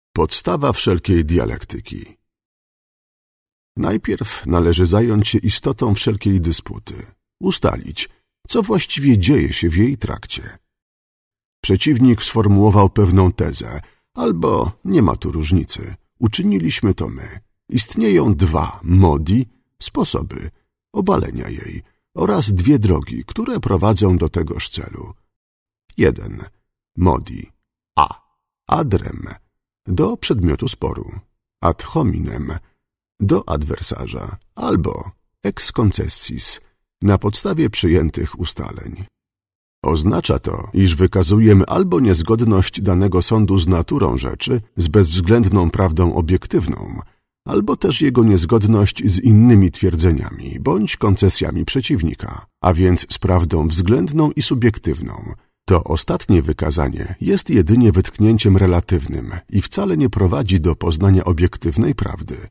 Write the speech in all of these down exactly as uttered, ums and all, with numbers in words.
Podstawa wszelkiej dialektyki. Najpierw należy zająć się istotą wszelkiej dysputy, ustalić, co właściwie dzieje się w jej trakcie. Przeciwnik sformułował pewną tezę, albo, nie ma tu różnicy, uczyniliśmy to my. Istnieją dwa modi, sposoby obalenia jej oraz dwie drogi, które prowadzą do tegoż celu. Jeden. Modi a. Ad rem, do przedmiotu sporu, ad hominem, do adwersarza, albo ex concessis, na podstawie przyjętych ustaleń. Oznacza to, iż wykazujemy albo niezgodność danego sądu z naturą rzeczy, z bezwzględną prawdą obiektywną, albo też jego niezgodność z innymi twierdzeniami bądź koncesjami przeciwnika, a więc z prawdą względną i subiektywną. To ostatnie wykazanie jest jedynie wytknięciem relatywnym i wcale nie prowadzi do poznania obiektywnej prawdy.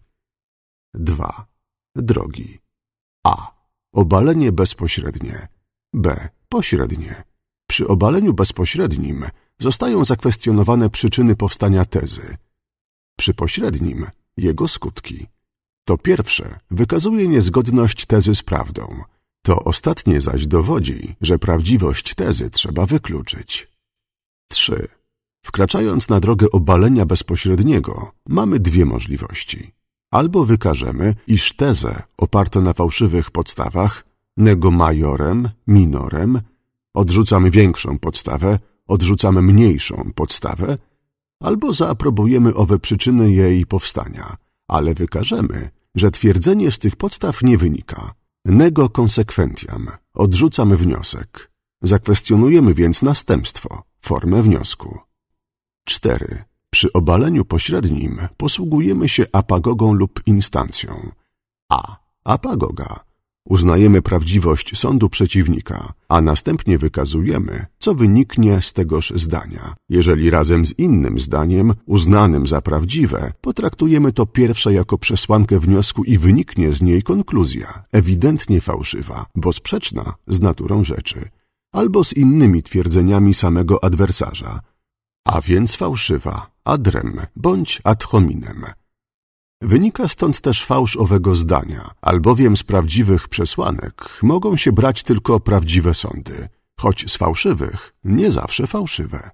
dwa. Drogi. A. Obalenie bezpośrednie. B. Pośrednie. Przy obaleniu bezpośrednim zostają zakwestionowane przyczyny powstania tezy. Przy pośrednim jego skutki. To pierwsze wykazuje niezgodność tezy z prawdą. To ostatnie zaś dowodzi, że prawdziwość tezy trzeba wykluczyć. trzy. Wkraczając na drogę obalenia bezpośredniego, mamy dwie możliwości. Albo wykażemy, iż tezę oparto na fałszywych podstawach, nego majorem, minorem, odrzucamy większą podstawę, odrzucamy mniejszą podstawę, albo zaaprobujemy owe przyczyny jej powstania, ale wykażemy, że twierdzenie z tych podstaw nie wynika. Nego consequentiam, odrzucamy wniosek. Zakwestionujemy więc następstwo, formę wniosku. cztery. Przy obaleniu pośrednim posługujemy się apagogą lub instancją. A. Apagoga. Uznajemy prawdziwość sądu przeciwnika, a następnie wykazujemy, co wyniknie z tegoż zdania. Jeżeli razem z innym zdaniem, uznanym za prawdziwe, potraktujemy to pierwsze jako przesłankę wniosku i wyniknie z niej konkluzja, ewidentnie fałszywa, bo sprzeczna z naturą rzeczy, albo z innymi twierdzeniami samego adwersarza, a więc fałszywa, ad rem bądź ad hominem. Wynika stąd też fałsz owego zdania, albowiem z prawdziwych przesłanek mogą się brać tylko prawdziwe sądy, choć z fałszywych nie zawsze fałszywe.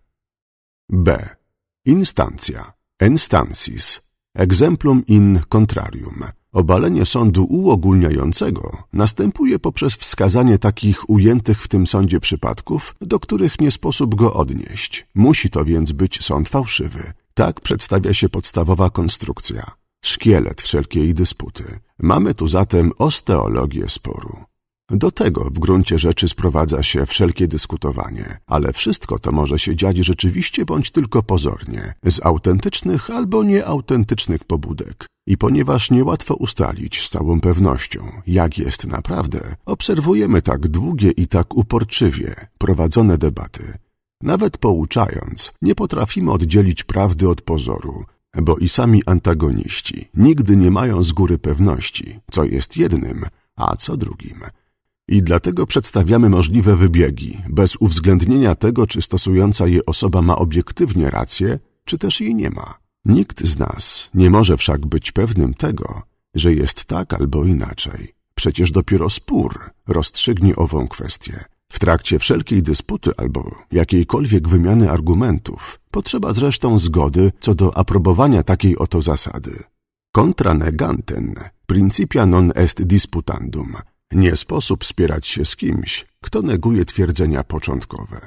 B. Instancja. Enstansis. Exemplum in contrarium. Obalenie sądu uogólniającego następuje poprzez wskazanie takich ujętych w tym sądzie przypadków, do których nie sposób go odnieść. Musi to więc być sąd fałszywy. Tak przedstawia się podstawowa konstrukcja. Szkielet wszelkiej dysputy. Mamy tu zatem osteologię sporu. Do tego w gruncie rzeczy sprowadza się wszelkie dyskutowanie, ale wszystko to może się dziać rzeczywiście bądź tylko pozornie, z autentycznych albo nieautentycznych pobudek. I ponieważ niełatwo ustalić z całą pewnością, jak jest naprawdę, obserwujemy tak długie i tak uporczywie prowadzone debaty. Nawet pouczając, nie potrafimy oddzielić prawdy od pozoru, bo i sami antagoniści nigdy nie mają z góry pewności, co jest jednym, a co drugim. I dlatego przedstawiamy możliwe wybiegi, bez uwzględnienia tego, czy stosująca je osoba ma obiektywnie rację, czy też jej nie ma. Nikt z nas nie może wszak być pewnym tego, że jest tak albo inaczej. Przecież dopiero spór rozstrzygnie ową kwestię. W trakcie wszelkiej dysputy albo jakiejkolwiek wymiany argumentów potrzeba zresztą zgody co do aprobowania takiej oto zasady. Contra negantem principia non est disputandum. Nie sposób spierać się z kimś, kto neguje twierdzenia początkowe.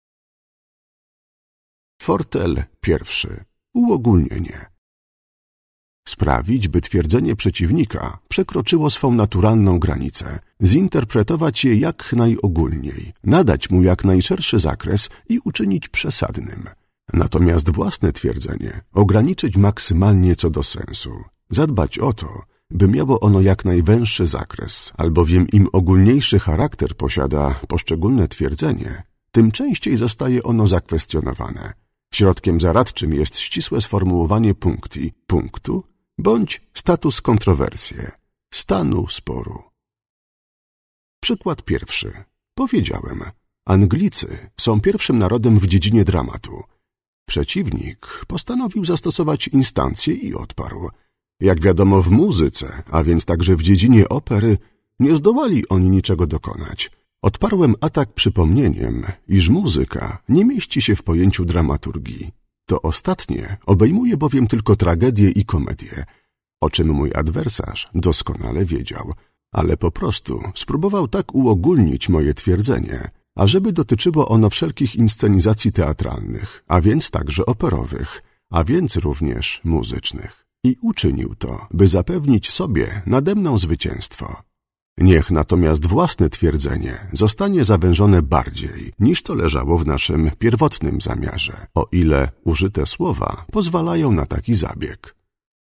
Fortel pierwszy. Uogólnienie. Sprawić, by twierdzenie przeciwnika przekroczyło swą naturalną granicę, zinterpretować je jak najogólniej, nadać mu jak najszerszy zakres i uczynić przesadnym. Natomiast własne twierdzenie ograniczyć maksymalnie co do sensu, zadbać o to, by miało ono jak najwęższy zakres, albowiem im ogólniejszy charakter posiada poszczególne twierdzenie, tym częściej zostaje ono zakwestionowane. Środkiem zaradczym jest ścisłe sformułowanie puncti, punktu, bądź status kontrowersje, stanu sporu. Przykład pierwszy. Powiedziałem, Anglicy są pierwszym narodem w dziedzinie dramatu. Przeciwnik postanowił zastosować instancję i odparł. Jak wiadomo, w muzyce, a więc także w dziedzinie opery, nie zdołali oni niczego dokonać. Odparłem atak przypomnieniem, iż muzyka nie mieści się w pojęciu dramaturgii. To ostatnie obejmuje bowiem tylko tragedię i komedię, o czym mój adwersarz doskonale wiedział, ale po prostu spróbował tak uogólnić moje twierdzenie, ażeby dotyczyło ono wszelkich inscenizacji teatralnych, a więc także operowych, a więc również muzycznych. I uczynił to, by zapewnić sobie nade mną zwycięstwo. Niech natomiast własne twierdzenie zostanie zawężone bardziej, niż to leżało w naszym pierwotnym zamiarze, o ile użyte słowa pozwalają na taki zabieg.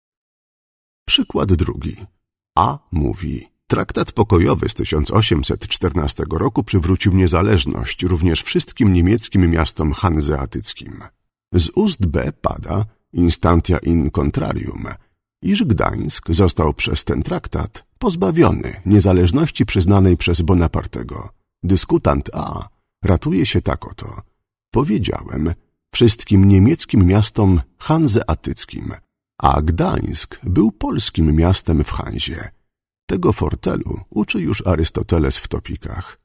Przykład drugi. A mówi: traktat pokojowy z tysiąc osiemset czternastego roku przywrócił niezależność również wszystkim niemieckim miastom hanzeatyckim. Z ust B pada instantia in contrarium, iż Gdańsk został przez ten traktat pozbawiony niezależności przyznanej przez Bonapartego. Dyskutant A ratuje się tak oto. Powiedziałem wszystkim niemieckim miastom hanzeatyckim, a Gdańsk był polskim miastem w Hanzie. Tego fortelu uczy już Arystoteles w Topikach.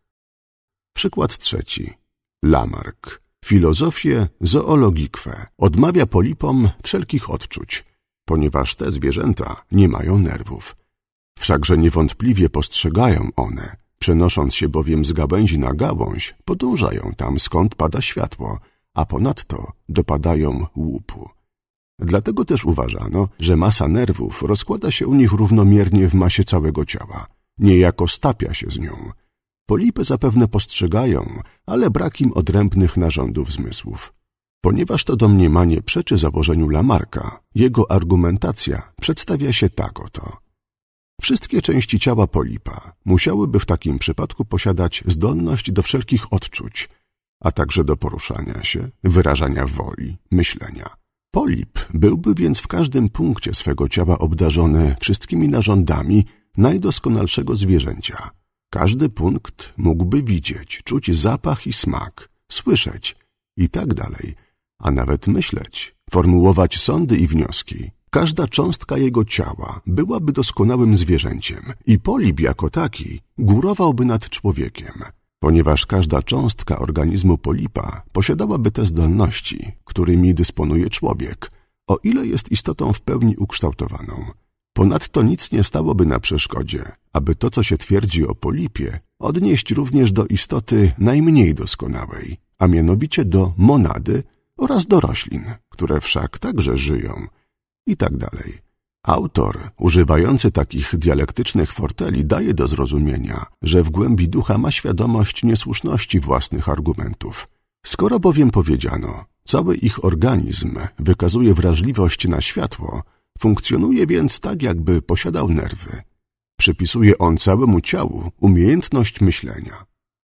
Przykład trzeci. Lamarck. Filozofię zoologikwe odmawia polipom wszelkich odczuć, ponieważ te zwierzęta nie mają nerwów. Wszakże niewątpliwie postrzegają one, przenosząc się bowiem z gałęzi na gałąź, podążają tam, skąd pada światło, a ponadto dopadają łupu. Dlatego też uważano, że masa nerwów rozkłada się u nich równomiernie w masie całego ciała, niejako stapia się z nią. Polipy zapewne postrzegają, ale brak im odrębnych narządów zmysłów. Ponieważ to domniemanie przeczy założeniu Lamarcka, jego argumentacja przedstawia się tak oto. Wszystkie części ciała polipa musiałyby w takim przypadku posiadać zdolność do wszelkich odczuć, a także do poruszania się, wyrażania woli, myślenia. Polip byłby więc w każdym punkcie swego ciała obdarzony wszystkimi narządami najdoskonalszego zwierzęcia. Każdy punkt mógłby widzieć, czuć zapach i smak, słyszeć i tak dalej, a nawet myśleć, formułować sądy i wnioski. Każda cząstka jego ciała byłaby doskonałym zwierzęciem i polip jako taki górowałby nad człowiekiem, ponieważ każda cząstka organizmu polipa posiadałaby te zdolności, którymi dysponuje człowiek, o ile jest istotą w pełni ukształtowaną. Ponadto nic nie stałoby na przeszkodzie, aby to, co się twierdzi o polipie, odnieść również do istoty najmniej doskonałej, a mianowicie do monady oraz do roślin, które wszak także żyją, i tak dalej. Autor, używający takich dialektycznych forteli, daje do zrozumienia, że w głębi ducha ma świadomość niesłuszności własnych argumentów. Skoro bowiem powiedziano, cały ich organizm wykazuje wrażliwość na światło, funkcjonuje więc tak, jakby posiadał nerwy. Przypisuje on całemu ciału umiejętność myślenia.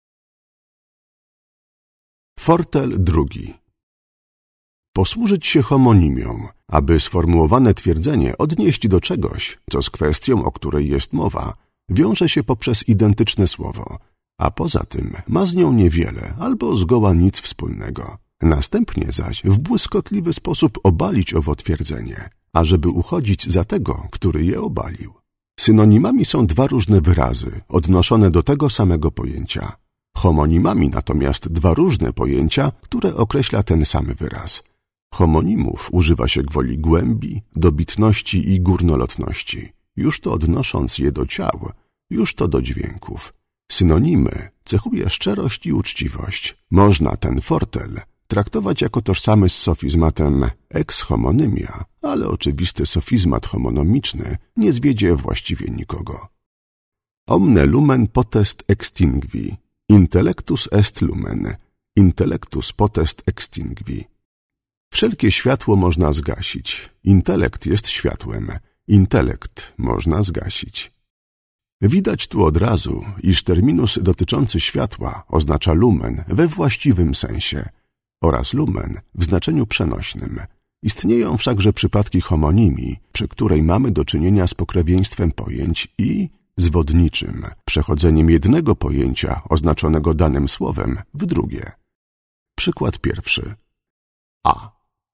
Fortel drugi. Posłużyć się homonimią, aby sformułowane twierdzenie odnieść do czegoś, co z kwestią, o której jest mowa, wiąże się poprzez identyczne słowo, a poza tym ma z nią niewiele albo zgoła nic wspólnego. Następnie zaś w błyskotliwy sposób obalić owo twierdzenie, ażeby uchodzić za tego, który je obalił. Synonimami są dwa różne wyrazy, odnoszone do tego samego pojęcia. Homonimami natomiast dwa różne pojęcia, które określa ten sam wyraz. Homonimów używa się gwoli głębi, dobitności i górnolotności, już to odnosząc je do ciał, już to do dźwięków. Synonimy cechuje szczerość i uczciwość. Można ten fortel traktować jako tożsamy z sofizmatem ex homonymia, ale oczywisty sofizmat homonomiczny nie zwiedzie właściwie nikogo. Omne lumen potest extingui, intellectus est lumen, intellectus potest extingui. Wszelkie światło można zgasić. Intelekt jest światłem. Intelekt można zgasić. Widać tu od razu, iż terminus dotyczący światła oznacza lumen we właściwym sensie oraz lumen w znaczeniu przenośnym. Istnieją wszakże przypadki homonimii, przy której mamy do czynienia z pokrewieństwem pojęć i zwodniczym, przechodzeniem jednego pojęcia oznaczonego danym słowem w drugie. Przykład pierwszy. A.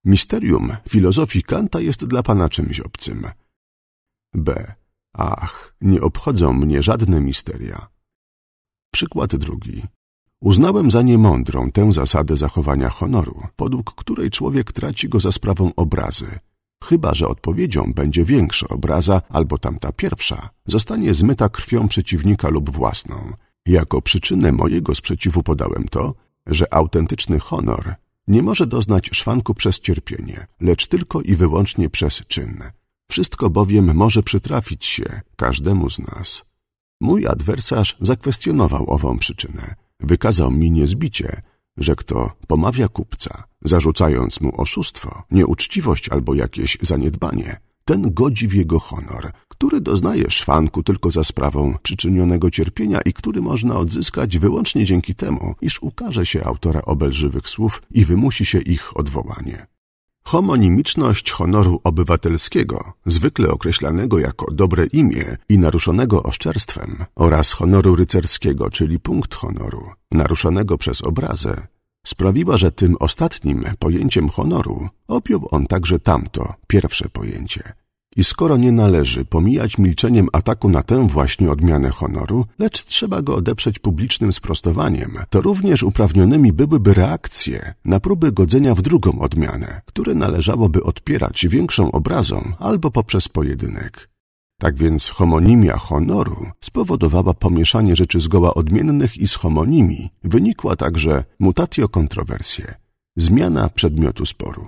Misterium filozofii Kanta jest dla pana czymś obcym. B. Ach, nie obchodzą mnie żadne misteria. Przykład drugi. Uznałem za niemądrą tę zasadę zachowania honoru, podług której człowiek traci go za sprawą obrazy, chyba że odpowiedzią będzie większa obraza albo tamta pierwsza zostanie zmyta krwią przeciwnika lub własną. Jako przyczynę mojego sprzeciwu podałem to, że autentyczny honor nie może doznać szwanku przez cierpienie, lecz tylko i wyłącznie przez czyn. Wszystko bowiem może przytrafić się każdemu z nas. Mój adwersarz zakwestionował ową przyczynę. Wykazał mi niezbicie, że kto pomawia kupca, zarzucając mu oszustwo, nieuczciwość albo jakieś zaniedbanie, ten godzi w jego honor, który doznaje szwanku tylko za sprawą przyczynionego cierpienia i który można odzyskać wyłącznie dzięki temu, iż ukaże się autora obelżywych słów i wymusi się ich odwołanie. Homonimiczność honoru obywatelskiego, zwykle określanego jako dobre imię i naruszonego oszczerstwem, oraz honoru rycerskiego, czyli punkt honoru, naruszonego przez obrazę, sprawiła, że tym ostatnim pojęciem honoru objął on także tamto, pierwsze pojęcie. I skoro nie należy pomijać milczeniem ataku na tę właśnie odmianę honoru, lecz trzeba go odeprzeć publicznym sprostowaniem, to również uprawnionymi byłyby reakcje na próby godzenia w drugą odmianę, które należałoby odpierać większą obrazą albo poprzez pojedynek. Tak więc homonimia honoru spowodowała pomieszanie rzeczy zgoła odmiennych i z homonimii wynikła także mutatio controversie, zmiana przedmiotu sporu.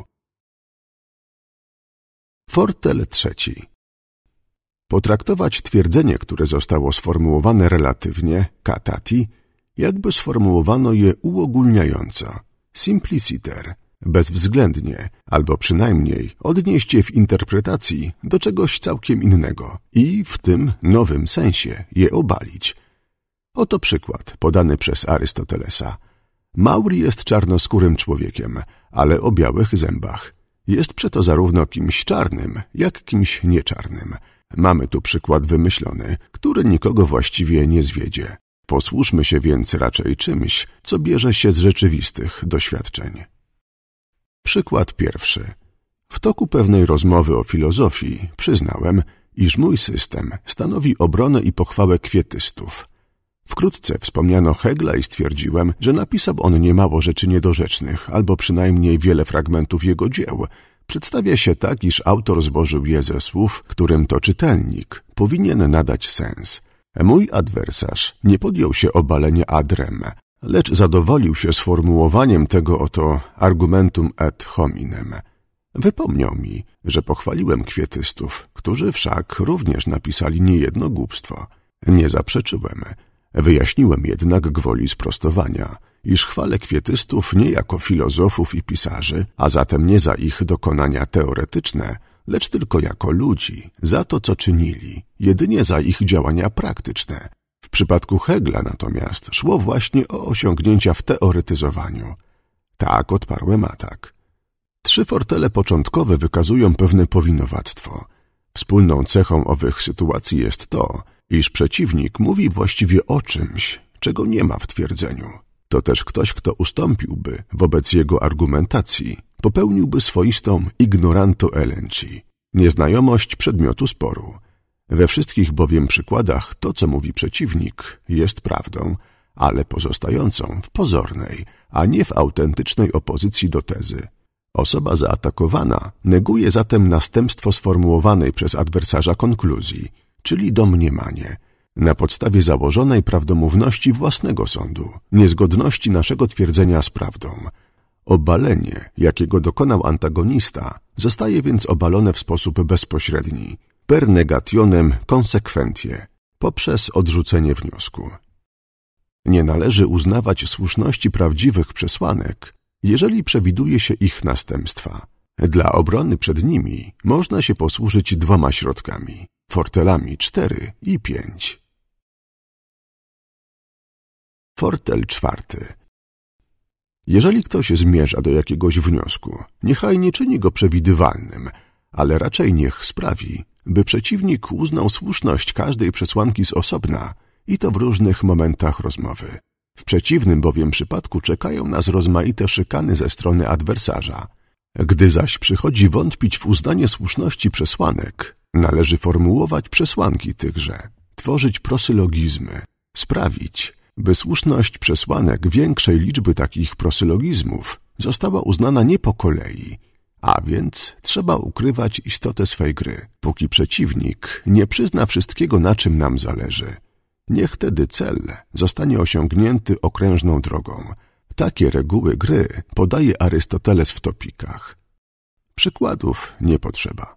Fortel trzeci. Potraktować twierdzenie, które zostało sformułowane relatywnie, katati, jakby sformułowano je uogólniająco, simpliciter, bezwzględnie, albo przynajmniej odnieść je w interpretacji do czegoś całkiem innego i w tym nowym sensie je obalić. Oto przykład podany przez Arystotelesa. Mauri jest czarnoskórym człowiekiem, ale o białych zębach. Jest przeto zarówno kimś czarnym, jak kimś nieczarnym. Mamy tu przykład wymyślony, który nikogo właściwie nie zwiedzie. Posłużmy się więc raczej czymś, co bierze się z rzeczywistych doświadczeń. Przykład pierwszy. W toku pewnej rozmowy o filozofii przyznałem, iż mój system stanowi obronę i pochwałę kwietystów. Wkrótce wspomniano Hegla i stwierdziłem, że napisał on niemało rzeczy niedorzecznych, albo przynajmniej wiele fragmentów jego dzieł. Przedstawia się tak, iż autor złożył je ze słów, którym to czytelnik powinien nadać sens. Mój adwersarz nie podjął się obalenia ad rem, lecz zadowolił się sformułowaniem tego oto argumentum ad hominem. Wypomniał mi, że pochwaliłem kwietystów, którzy wszak również napisali niejedno głupstwo. Nie zaprzeczyłem. Wyjaśniłem jednak gwoli sprostowania, iż chwalę kwietystów nie jako filozofów i pisarzy, a zatem nie za ich dokonania teoretyczne, lecz tylko jako ludzi, za to, co czynili, jedynie za ich działania praktyczne. W przypadku Hegla natomiast szło właśnie o osiągnięcia w teoretyzowaniu. Tak odparłem atak. Trzy fortele początkowe wykazują pewne powinowactwo. Wspólną cechą owych sytuacji jest to, iż przeciwnik mówi właściwie o czymś, czego nie ma w twierdzeniu. To też ktoś, kto ustąpiłby wobec jego argumentacji, popełniłby swoistą ignoranto elenchi, nieznajomość przedmiotu sporu. We wszystkich bowiem przykładach to, co mówi przeciwnik, jest prawdą, ale pozostającą w pozornej, a nie w autentycznej opozycji do tezy. Osoba zaatakowana neguje zatem następstwo sformułowanej przez adwersarza konkluzji, czyli domniemanie, na podstawie założonej prawdomówności własnego sądu, niezgodności naszego twierdzenia z prawdą. Obalenie, jakiego dokonał antagonista, zostaje więc obalone w sposób bezpośredni, per negationem consequentie, poprzez odrzucenie wniosku. Nie należy uznawać słuszności prawdziwych przesłanek, jeżeli przewiduje się ich następstwa. Dla obrony przed nimi można się posłużyć dwoma środkami, fortelami cztery i pięć. Fortel czwarty. Jeżeli ktoś zmierza do jakiegoś wniosku, niechaj nie czyni go przewidywalnym, ale raczej niech sprawi, by przeciwnik uznał słuszność każdej przesłanki z osobna i to w różnych momentach rozmowy. W przeciwnym bowiem przypadku czekają nas rozmaite szykany ze strony adwersarza. Gdy zaś przychodzi wątpić w uznanie słuszności przesłanek, należy formułować przesłanki tychże, tworzyć prosylogizmy, sprawić, by słuszność przesłanek większej liczby takich prosylogizmów została uznana nie po kolei, a więc trzeba ukrywać istotę swej gry, póki przeciwnik nie przyzna wszystkiego, na czym nam zależy. Niech wtedy cel zostanie osiągnięty okrężną drogą. Takie reguły gry podaje Arystoteles w Topikach. Przykładów nie potrzeba.